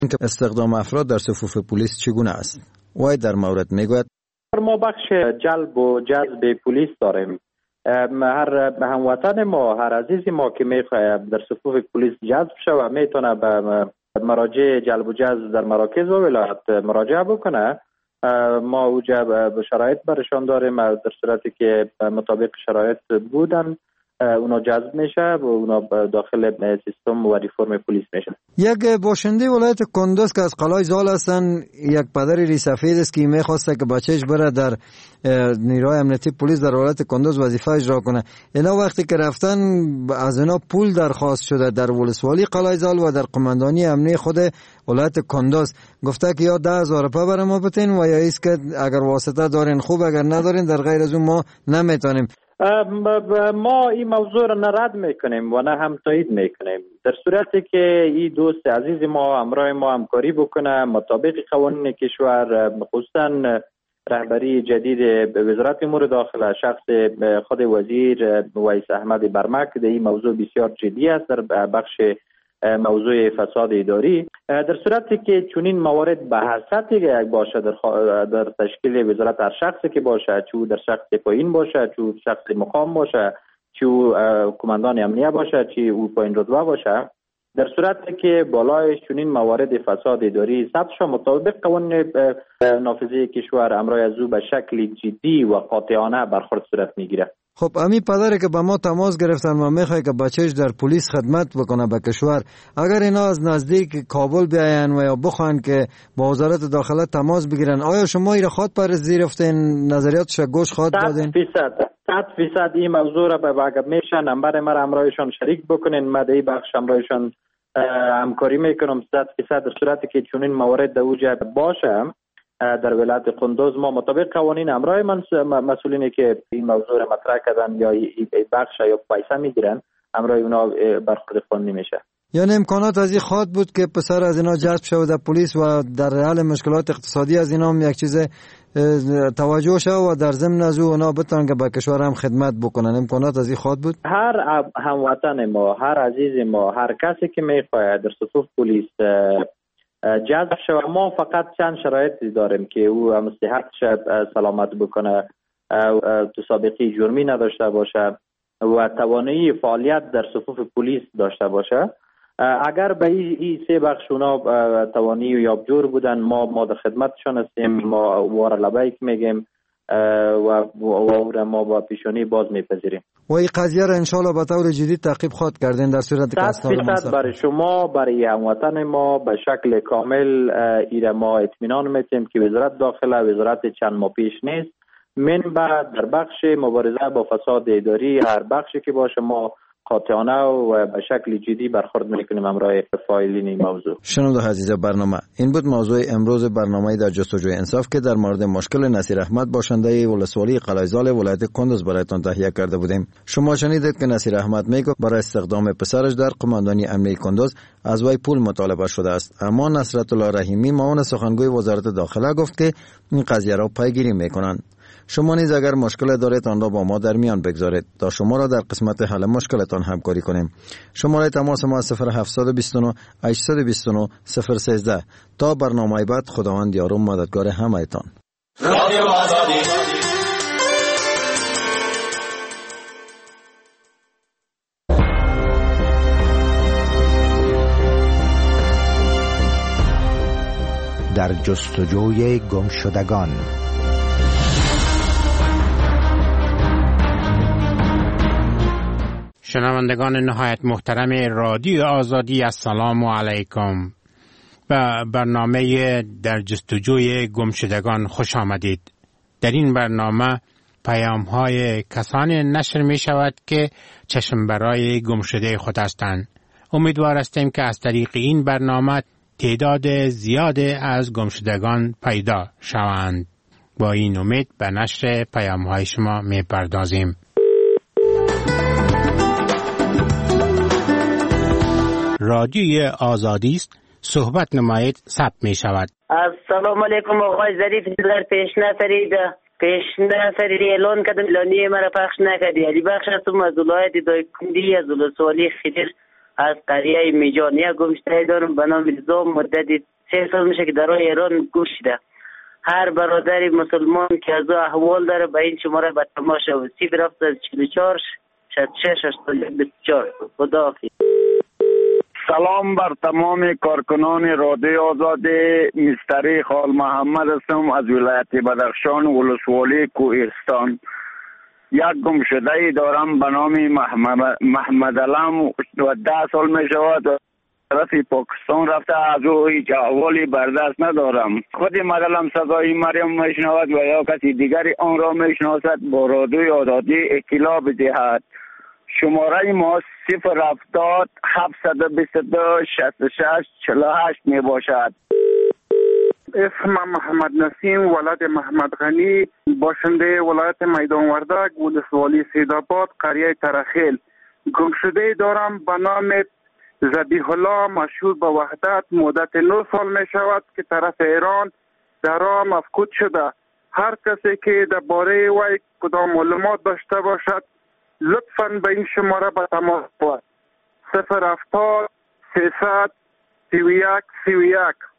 اینکه استخدام افراد در صفوف پلیس چگونه است؟ وای در مورد میگوید ما بخش جلب و جذب پلیس داریم. هر هموطن ما، هر عزیز ما که میخواد در صفوف پلیس جذب شوه میتونه به مراجع جلب و جذب در مراکز و ولایت مراجعه بکنه. ما اوجا به شرایط برشان داریم، در صورتی که مطابق شرایط بودن اونا جذب میشه و اونا داخل سیستم و ریفرم پلیس میشن. یک باشنده ولایت کندوز که از قلعه زال هستن، یک پدر ریسفید است که میخواسته که بچهش بره در نیروی امنیتی پلیس در ولایت کندوز وظیفه اجرا کنه. اینا وقتی که رفتن از اینا پول درخواست شده در ولسوالی قلعه زال و در قماندانی امنی خود ولایت کندوز. گفته که یا 10,000 روپیه برای ما بتین و یا ایست که اگر واسطه دارین خوب، اگر ندارین در غیر از اون ما نمیتونیم. ما این موضوع را نه رد میکنیم و نه هم تایید میکنیم. در صورتی که این دوست عزیز ما همراه ما همکاری بکنه مطابق قوانین کشور، خصوصا رهبری جدید وزارت امور داخله شخص خود وزیر ویس احمد برمک در این موضوع بسیار جدی است در بخش موضوع فساد اداری. در صورتی که چنین موارد به هر سطحی باشه در تشکیل وزارت، هر شخصی که باشه، چه در شخص پایین باشه، چه شخص مقام باشه، چه کماندان امنیه باشه، چه او پایین رتبه باشه، در صورتی که بالای چنین موارد فساد اداری ثبت شود مطابق قوانین نافذه کشور امرای از او به شکل جدی و قاطعانه برخورد صورت میگیره. خب امی پدری که به ما تماس گرفتن و میخواد که بچهش در پلیس خدمت بکنه به کشور، اگر اینا از نزدیک کابل بیاین و یا بخوان که با وزارت داخله تماس بگیرن، آیا شما این خود پذیرفتین؟ نظریاتش گوش خود دادین؟ 100% این موضوع را به واقع میشن نمبر ما را همراهشان شریک بکنین. ما در این بخش همراهشان همکاری میکنم 100% در صورتی که چنین موارد در اوج باشه در ولایت کندوز ما مطابق قوانین همراه مسئولینی که این موضوع را مطرح کردن یا این بخش یا پیسه میگیرن همراه اونا برخورد قانونی میشه. یعنی امکانات از این خواد بود که پسر از اینا جذب شود در پلیس و در حال مشکلات اقتصادی از اینا هم یک چیز توجه شد و در ضمن از اونا بتونن که به کشور هم خدمت بکنن. امکانات از این خواد بود. هر هموطن ما، هر عزیز ما، هر کسی که میخواد در صفوف پلیس جذب شود، ما فقط چند شرایطی داریم که او مستحق شد سلامت بکنه، تو سابقه جرمی نداشته باشه و توانایی فعالیت در صفوف پلیس داشته باشه. اگر به این سه بخش اونا توانی و یابجور بودن ما در خدمتشان هستیم. ما وار لبیک میگیم و ما با پیشانی باز میپذیریم. و این قضیه را انشالله به طور جدی تعقیب خواهد کردین در صورت که اسناد برای شما، برای هموطن ما به شکل کامل ایره ما اطمینان میتیم که وزارت داخله وزارت چند ماه پیش نیست. منبع در بخش مبارزه با فساد اداری هر بخشی که باشه ما قاطعانه و به شکل جدی برخورد میکنیم همراه فاعلین این موضوع. شنونده عزیز برنامه، این بود موضوع امروز برنامه در جستجوی انصاف که در مورد مشکل نصیر احمد باشنده ولسوالی قلعه زال ولایت کندوز برایتان تهیه کرده بودیم. شما شنیدید که نصیر احمد میگه برای استخدام پسرش در قماندانی امنیه کندوز از وی پول مطالبه شده است، اما نصرت الله رحیمی معاون سخنگوی وزارت داخله گفت که این قضیه را پیگیری میکنند. شما نیز اگر مشکل دارید آن را با ما در میان بگذارید تا شما را در قسمت حل مشکلتان همکاری کنیم. شماره تماس ما 0729 829 013. تا برنامه بعد، خداوند یار و مددگار همه‌تان. رادیو آزادی. در جستجوی گمشدگان. شنوندگان نهایت محترم رادیو آزادی، السلام علیکم. به برنامه در جستجوی گمشدگان خوش آمدید. در این برنامه پیام‌های کسانی نشر می شود که چشم برای گمشده خود هستند. امیدوار هستیم که از طریق این برنامه تعداد زیاد از گمشدگان پیدا شوند. با این امید به نشر پیام‌های شما می پردازیم. رادیوی آزادی است، صحبت نمایید، ثبت می شود. السلام علیکم آقای ظریف، در پیشنهاد اعلان کردم اعلانیه مرا پخش نکردی. علی بخش هستم از ولایت دایکنی از ولسوالی خدر از قریه میجانیه گم شده دارم به نام الزام. مدت 3 سال میشه که در ایران گم شده. هر برادری مسلمان که از احوال داره به این شماره به تماشا و 044 66 84. خداحافظ. سلام بر تمام کارکنان رادیو آزادی. مستری خال محمد هستم از ولایت بدخشان ولسوالی کوهستان. یک گم شده ای دارم به نام محمد علم و 10 سال می شود طرف پاکستان رفته. از او هیچ احوالی بردست ندارم. خود مدلم صدای مریم میشنود و یا کسی دیگری آن را میشناسد با رادیو آزادی اطلاع بدهد. شماره ما 070 722 66 48 می باشد. اسم محمد نسیم ولد محمد غنی، باشنده ولایت میدان وردک ولسوالی سیدآباد قریه ترخیل. گم شده دارم به نام ذبیح الله مشهور به وحدت. مدت 9 سال می شود که طرف ایران در آن مفقود شده. هر کسی که درباره وی کدام معلومات داشته باشد لطفاً به این شماره به تماس باشد. 070 300 31 31.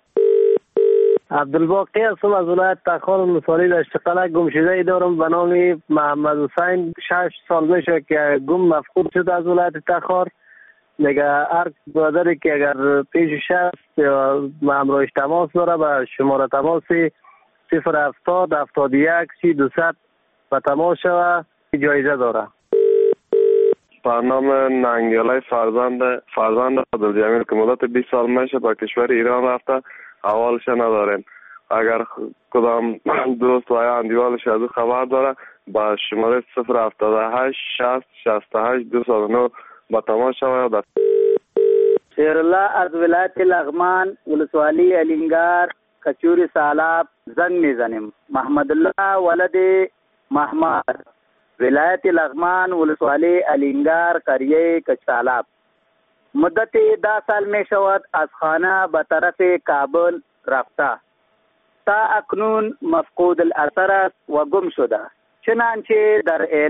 عبدالباقی هستم از ولایت تخار ولسوالی دشت قلعه. گم شده ای دارم به نام محمد حسین. 6 سال میشه که گم مفقود شده از ولایت تخار. میگه هر برادری که اگر پیشش هست یا همراهش تماس داره به شماره تماسی 070 71 3200 به تماس شوه جایزه داره. برنامه ننگیاله فرزند عبدالجمیل که مدت 20 سال میشه به کشور ایران رفته. احوالش نداریم. اگر کدام دوست و یا اندیوالش از او خبر داره با شماره 078 60 68 209 با تماس شود. شیرالله از ولایت لغمان ولسوالی الینگار کچور سالاب زنگ میزنیم. محمد الله ولد محمد، ولایت لغمان ولسوالی الینگار قریه کچالاب. مدت 10 سال می شود از خانه به طرف کابل رفته. تا اکنون مفقود الاثر است و گم شده. چنانچه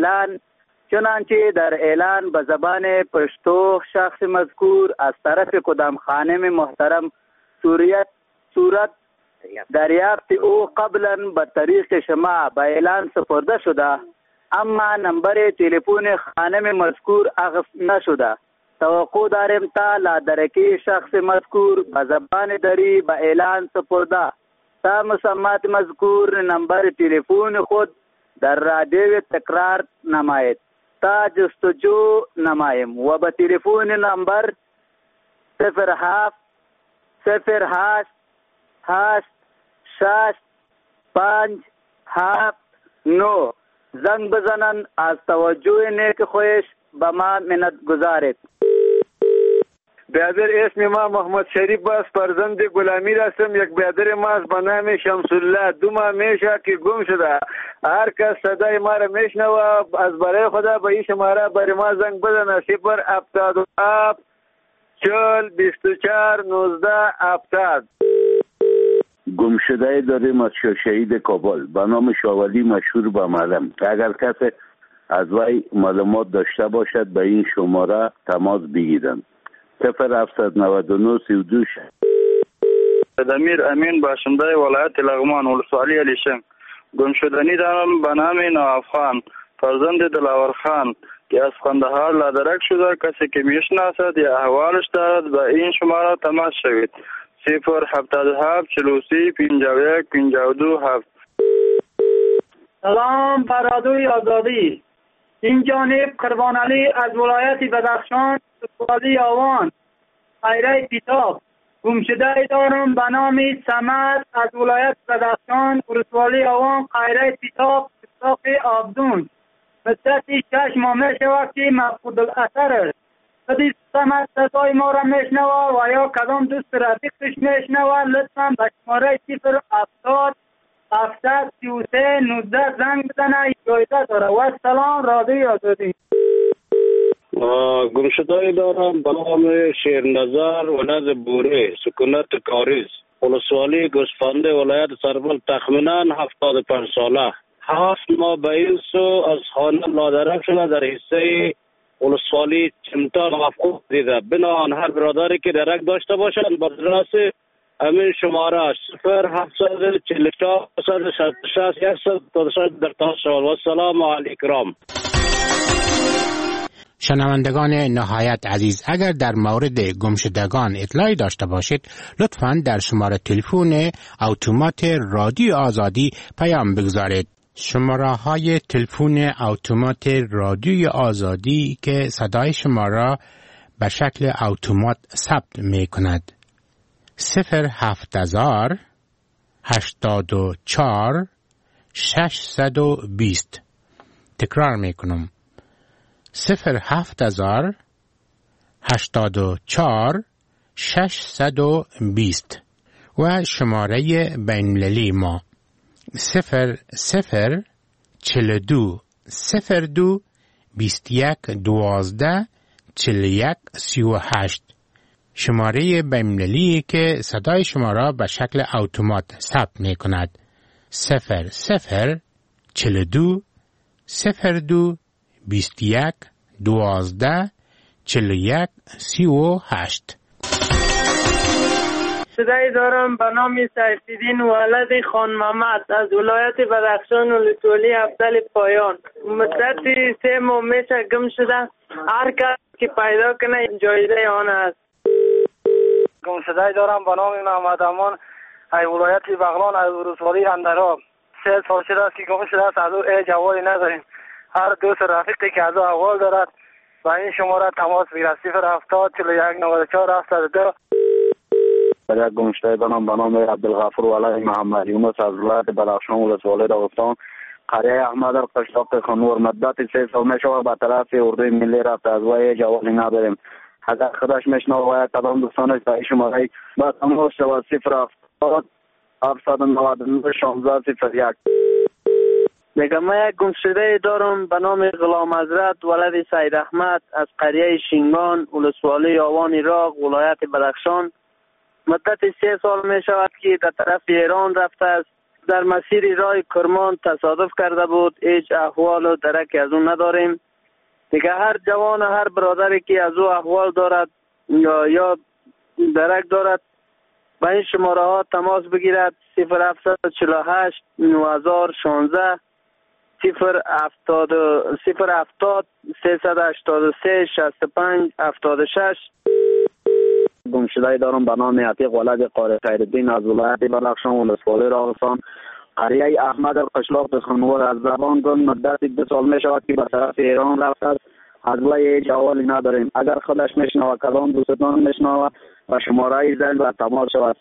در اعلان به زبان پشتو شخص مذکور از طرف کدام خانم محترم صورت دریافت او قبلا به طریق شما به اعلان سپرده شده، اما نمبر تلفن خانم مذکور اخذ نشده. توقع داریم تا لادرکی شخص مذکور به زبان دری به اعلان سپرده تا مسمات مذکور نمبر تلفن خود در رادیو تکرار نماید تا جستجو نمایم و به تلفن نمبر 07 08 8 6 5 7 9 زنگ بزنن. از توجه نیک خویش به ما منت گذارید. برادر اسم ما محمد شریف است. فرزند غلامی هستم. یک برادر ما است به نام شمس الله. 2 ماه میشه که گم شده. هر کس صدای ما را میشنوه از برای خدا به این شماره برای ما زنگ بزنه. 077 40 24 19 70. گم شده داریم از شهید کابل به نام شاولی مشهور به معلم. اگر کسی از وی معلومات داشته باشد به این شماره تماس بگیرند. 0799 32. دمیر امین باشنده ولایت لغمان ولسوالی علیشم. گم شدنی دارم به نام نواف خان، فرزند دلاور خان که از قندهار لادرک شده. کسی که میشناسد یا احوالش دارد به این شماره تماس شوید. 077 43 51 52 7. سلام برادوی آزادی. این جانب قربان علی از ولایت بدخشان ولسوالی آوان خیره پیتاب. گم شده دارم به نام سمد از ولایت بدخشان ولسوالی آوان خیره پیتاب استاق آبدون. مدت 6 ماه می شود که مفقود الاثر است. کدی سمد صدای ما را میشنوه و یا کدام دوست رفیقش میشنوه لطفا به شماره 070 733 19 زنگ بزنه. جایزه داره. و سلام رادیو آزادی. گم شده دارم به نام شیرنظر ولد بوره سکونت کاریز ولسوالی گوسفنده ولایت سرپل تخمینا 75 ساله. 7 ماه به این سو از خانه لادرک شده در حصه ولسوالی چمتان مفقود دیده. بنابراین هر برادری که درک داشته باشند با درست همین شماره 0744 166 در تاس شوال. و السلام علیکم. شنوندگان نهایت عزیز، اگر در مورد گمشدگان اطلاعی داشته باشید لطفاً در شماره تلفن اتومات رادیو آزادی پیام بگذارید. شماره های تلفن اتومات رادیو آزادی که صدای شما را به شکل اتومات ثبت می کند 07000 84 620. تکرار می کنم 07000 84 620 و شماره بین‌المللی ما 0042 02 21 12 41 38. شماره بین‌المللی که صدای شما را به شکل اتومات ثبت می کند 0042 02 21 12 41 38. صدای دارم به نام سیف‌الدین ولد خان محمد از ولایت بدخشان ولسوالی افضل پایان. مدت 3 ماه میشه گم شده. هر کس که پیدا کنه جایزه آن است. گم شده دارم به نام محمد امان از ولایت بغلان از ولسوالی اندراب. 3 سال شده است که گم شده است. از او جوابی نداریم. هر دوست رفیقی که از او احوال دارد و این شماره تماس بگیرد 070 41 94 72. در گم شده به نام عبدالغفور ولد محمد یونس از ولایت بدخشان ولسوالی داغستان قریه احمد قشلاق خانور. مدت 3 سال میشود به طرف اردوی ملی رفت. از وی جوابی نداریم. اگر خودش میشنوه کدام دوستانش به شماره با تماس شود 070 799 1601. دیگه ما یک گمشده دارم به نام غلام حضرت ولد سید احمد از قریه شینگان ولسوالی آوان عراق ولایت بدخشان. مدت 3 سال می شود که در طرف ایران رفته است. در مسیر راه کرمان تصادف کرده بود. هیچ احوال و درکی از اون نداریم. دیگه هر جوان هر برادری که از او احوال دارد یا درک دارد با این شماره ها تماس بگیرد 0748 9016 070 383 65 76. گمشده دارم به نام عتیق ولد قاری خیرالدین از ولایت بدخشان ولسوالی راغستان قریه احمد قشلاق خانور. از زبان گم مدت 2 سال می شود که به طرف ایران رفته است. از وی هیچ احوالی نداریم. اگر خودش میشنوه کدام دوستان میشنوه و شماره زنگ و تماس شود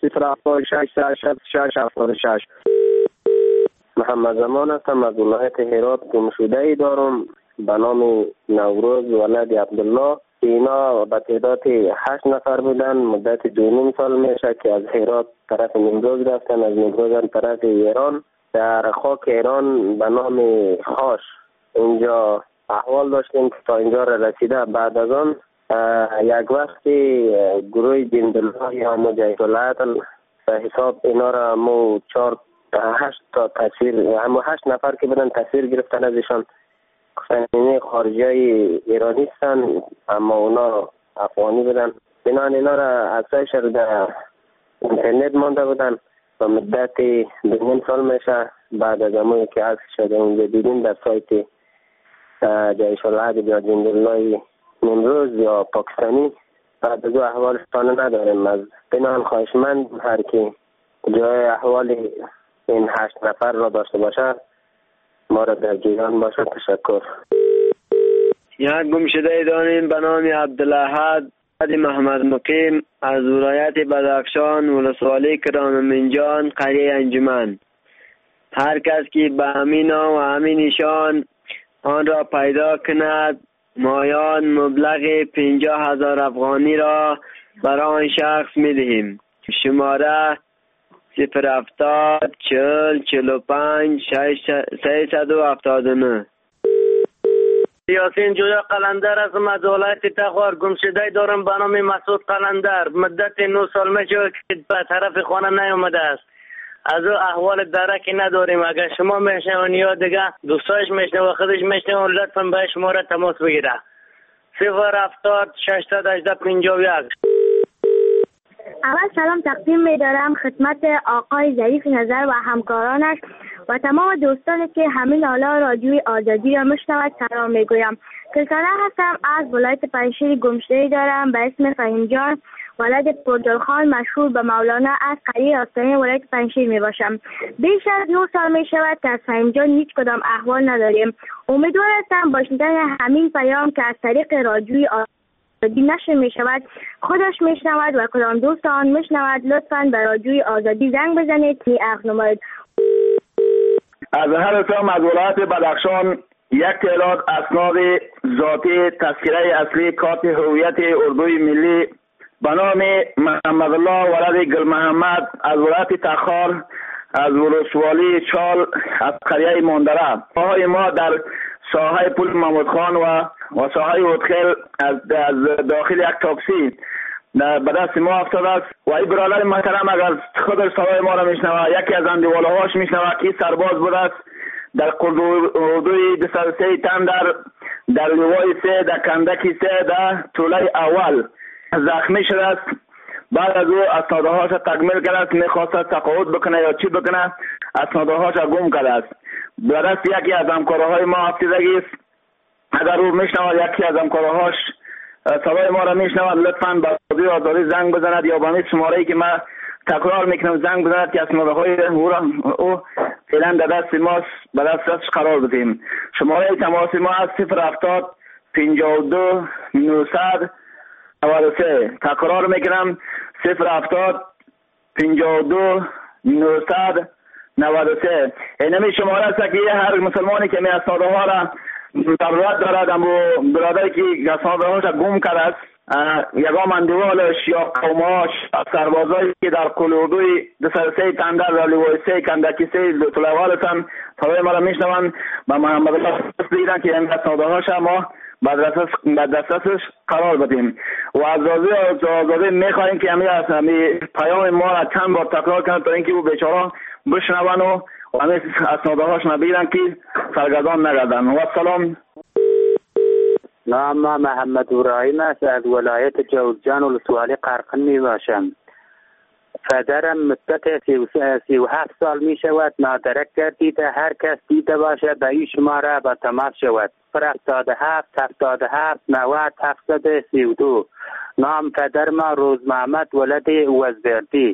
076 محمد زمان هستم از ولایت هرات. گمشده دارم به نام نوروز ولد عبدالله. اینا به تعداد 8 نفر بودن. مدت 2.5 سال میشه که از هرات طرف نیمروز رفتن. از نیمروز طرف ایران در خاک ایران به نام خاش اینجا احوال داشتیم که تا اینجا رسیده. بعد از آن یک وقتی گروه جندالله یا مجاهد العدل به حساب اینا را مو 8 تا تصویر همو 8 نفر که بودن تصویر گرفتن ازشان. گفتن خارجی ایرانی هستن اما اونا افغانی بودن. بنان اینا را عکسایش رو در اینترنت مانده بودن و مدت 2.5 سال میشه. بعد از همون که عکس شده اونجا دیدیم در سایت جیش العدل یا جندالله نیمروز یا پاکستانی. بعد از احوالشان نداریم. از بنان خواهشمند هر کی جای احوال این 8 نفر را داشته باشه ما را در جریان باشه. تشکر. یک گمشده داریم به نام عبدالاحد محمد مقیم از ولایت بدخشان ولسوالی کران منجان قریه انجمن. هر کس که به همین نام و همین نشان آن را پیدا کند مایان مبلغ 50,000 افغانی را برای آن شخص میدهیم. شماره 070 40 45 379. یاسین جویا قلندر از ولایت تخار. گمشده دارم به نام مسعود قلندر. مدت 9 سال میشه که به طرف خانه نیامده است. از او احوال درکی نداریم. اگر شما میشنون یا دیگه دوستایش میشنون و خودش میشنون لطفا به شما را تماس بگیره. 070 618 51. اول سلام تقدیم می‌دارم خدمت آقای ظریف نظر و همکارانش و تمام دوستانی که همین حالا رادیوی آزادی را میشنوند سلام میگویم. سلطانه هستم، از ولایت پنجشیر گمشده‌ای دارم به اسم فهیم جان، ولد پرجلخان مشهور به مولانا، از قریه آستانه ولایت پنجشیر می باشم. بیش از 9 سال می شود که از فهیم جان هیچ کدام احوال نداریم. امیدوار هستم با شنیدن همین پیام که از طریق رادیوی آزادی نشر می شود خودش می شنود و کدام دوست آن می شنود لطفاً به رادیوی آزادی زنگ بزنید که عقل نمایید. از هر سام از ولایت بدخشان یک تعداد اسناد ذاتی تذکره اصلی کارت هویت اردوی ملی به نام محمد الله ولد گل محمد از ولایت تخار از ولسوالی چال از قریه ماندره. آهای ما در ساحه پل محمود خان و ساحه اوتخیل از داخل یک تاکسی به دست ما افتاده است و این برادر محترم اگر خود صدای ما را میشنوه، یکی از اندیواله هاش میشنوه که سرباز بوده است در اردوی 203 تن در لوای 3 در کندکی 3 در طوله اول زخمی شده است. بعد از او اسناده هاش تکمیل کرده است، میخواست تقاعد بکنه یا چی بکنه، اسناده هاش گم کرده است. به دست یکی از همکارهای ما افتیدگی است. اگر او میشنود یکی از همکارهاش صدای ما را میشنود لطفاً به رادیوی آزادی زنگ بزند یا به همین شماره‌ای که ما تکرار میکنم زنگ بزند که اسناده های او فعلا در دست ماست، به دستش قرار بدیم. شماره تماس ما از 070 52 900 93. تکرار میکنم 070 52 900 93. اینمی شماره است که هر مسلمانی که می اسناده ها را ضرورت دارد، اما برادری که اسناده هاش گم کرده است، یگام اندیوالش یا قومهاش سربازایی که در کلودوی 203 تندر در لوای 3 کندکی 3 طلوال هستند صدای ما را میشنوند و محمد الله دیدن که این اسناده هاش ما به دسترسش قرار بدیم و از آزادی میخواهیم که همین پیام ما را چند بار تکرار کنند تا اینکه او بیچاره بشنون و همین اسناده هاش نبیرن که سرگردان نگردن. و سلام. نام محمد ابراهیم است، از ولایت جوزجان ولسوالی قرقین می باشم. پدرم مدت 37 سال می شود نادرک گردیده، هر کس دیده باشد به این شماره به تماس شود. 77 77 90 732. نام پدر ما روز محمد ولد وزبردی.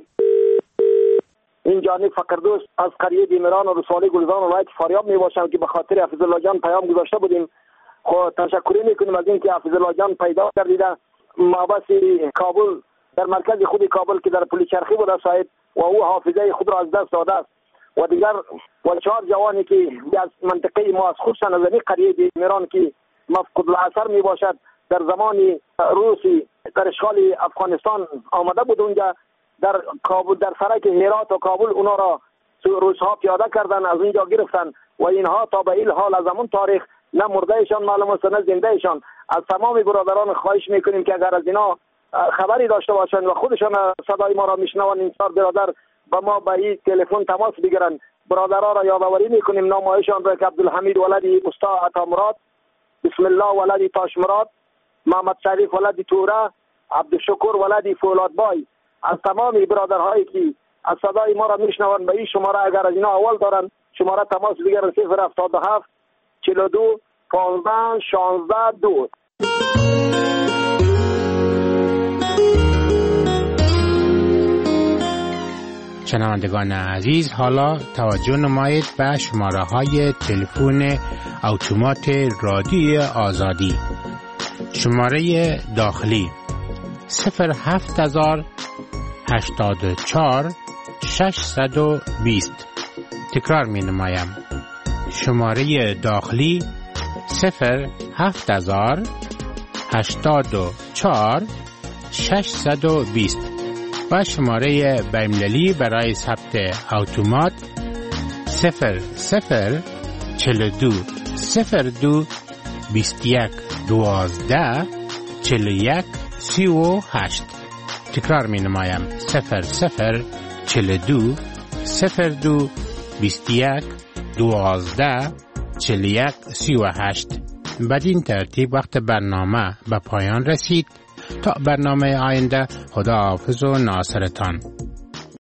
این جانب فقردوست از قریه دیمران و رسوالی گلزان و ولایت فاریاب می باشم که به خاطر حفیظ الله جان پیام گذاشته بودیم. خب تشکری میکنیم از اینکه حفیظ الله جان پیدا کردیده. مابسی کابل در مرکز خود کابل که در پل چرخی بوده صاحب و او حافظه خود را از دست داده است و دیگر و 4 جوانی که از منطقه ما از خصوصا از این قریه دیمران که مفقود الاثر می باشد در زمان روسی در اشغال افغانستان آمده بود، اونجا در کابل در سرک هرات و کابل اونا را روس‌ها پیاده کردن، از اونجا گرفتن و اینها تا به این حال از همون تاریخ نه مردهشان معلوم است نه زندهشان. از تمام برادران خواهش میکنیم که اگر از اینا خبری داشته باشند و خودشان صدای ما را میشنوند این 4 برادر با ما به این تلفن تماس بگیرند. برادرها را یادآوری میکنیم نامهایشان را که عبدالحمید ولد استا عطامراد، بسم الله ولد تاشمراد، محمد شریف ولد توره، عبدالشکر ولد فولادبای. از تمام برادرهایی که از صدای ما را میشنوند به این شماره اگر از اینا اول دارن شماره تماس بگیرن 077 42 15 16 2. شنوندگان عزیز، حالا توجه نمایید به شماره های تلفن اتومات رادیوی آزادی. شماره داخلی 07000 84 620. تکرار می نمایم. شماره داخلی 07000 84 620 و شماره بین‌المللی برای ثبت اتومات 0042 02 21 12 41 38. تکرار می نمایم 0042 02 21 12 41 38. بدین ترتیب وقت برنامه به پایان رسید. تا برنامه آینده، خدا حافظ و ناصرتان.